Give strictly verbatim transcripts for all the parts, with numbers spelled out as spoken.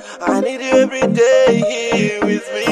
I need you every day here with me.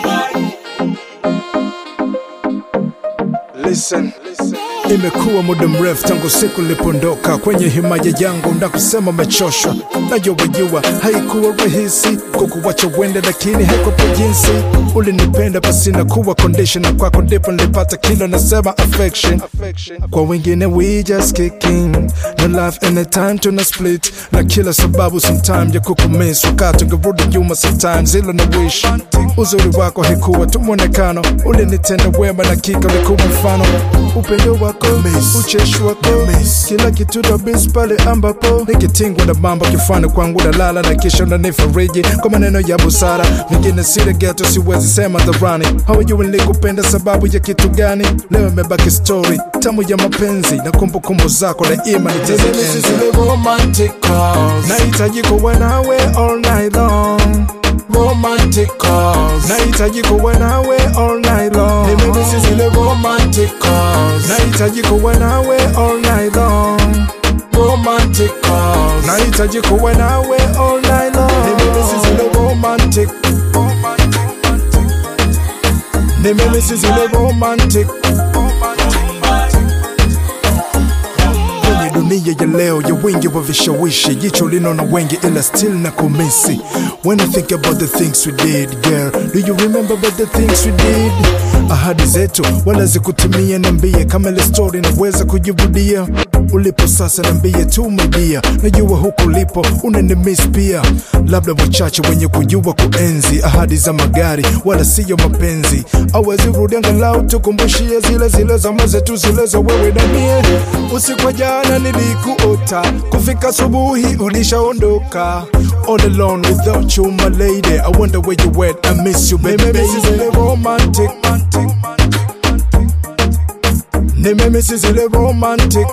Listen, listen. Imekuwa muda mrefu tangu siku lipondoka kwenye himaya yangu na kusema mechoshwa. Najua wajua haikuwa rahisi kukuwacha wende, lakini haikupa jinsi. Ulinipenda pasina kuwa condition, na kwako ndipo nilipata kilo nasema affection. Kwa wengine we just kicking, no love anytime tuna split, na kila sababu sometime ya kukumiss wakati ungerudi nyuma sometimes ilo na wish. Uzuri wako haikuwa tu mwonekano, ulinitenda wema na kika ulikuwa mfano. Upendo wako, ucheshi wako, kila kitu da bis pale ambapo nikitingwa na mambo kifano kwangu na lala, na kisha unanifariji kwa maneno ya busara. Mingine sile ghetto siwezi sema dharani. Hawajui nilikupenda sababu ya kitu gani. Leo imebaki story tamu ya mapenzi na kumbukumbu zako daima nitazienzi. Zile romantic calls, Nahitaji kuwa nawe all night long. romantic calls, Nahitaji kuwa nawe all night long. nimemisi zile romantic calls, Nahitaji kuwa nawe all night long. romantic calls, Nahitaji kuwa nawe all night long. nimemisi zile romantic, Nimemisi zile romantic. Kwenye dunia ya leo ya wingi wa vishawishi, jicho linaona wengi ila still na kumisi. When I think about the things we did, girl, do you remember about the things we did? Ahadi zetu wala zikutimia, niambie kama ile story naweza kujirudia. Ulipo sasa niambie tu my dear, najua huko ulipo unanimiss pia. Labda wachache wenye kujua kuenzi ahadi za magari wala siyo mapenzi. Awezi rudi angalau tukumbushie zile zile zama zetu, zile za wewe na mie. Usiku wa jana nilikuota, kufika asubuhi ulishaondoka. All alone without you my lady, I wonder where you went, I miss you baby. nimemisi zile romantic, Nimemisi zile romantic,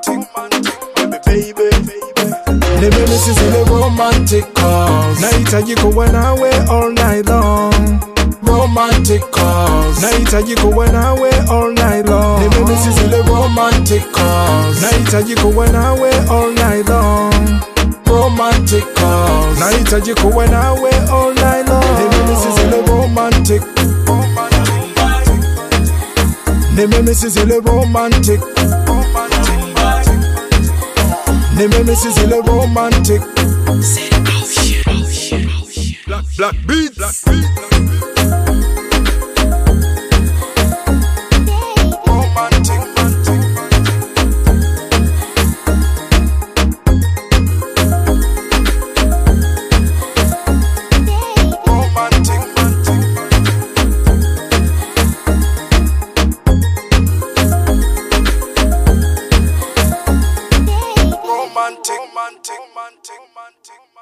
baby, nimemisi zile romantic calls, Nahitaji kuwa nawe all night long. romantic calls, Nahitaji kuwa nawe all night long. nimemisi zile romantic calls, Nahitaji kuwa nawe all night long. romantic calls, Nahitaji kuwa nawe all night long. nimemisi zile romantic, Nimemisi zile romantic, Nimemisi zile romantic. black, black beats, black beats. Romantic, romantic, romantic, romantic.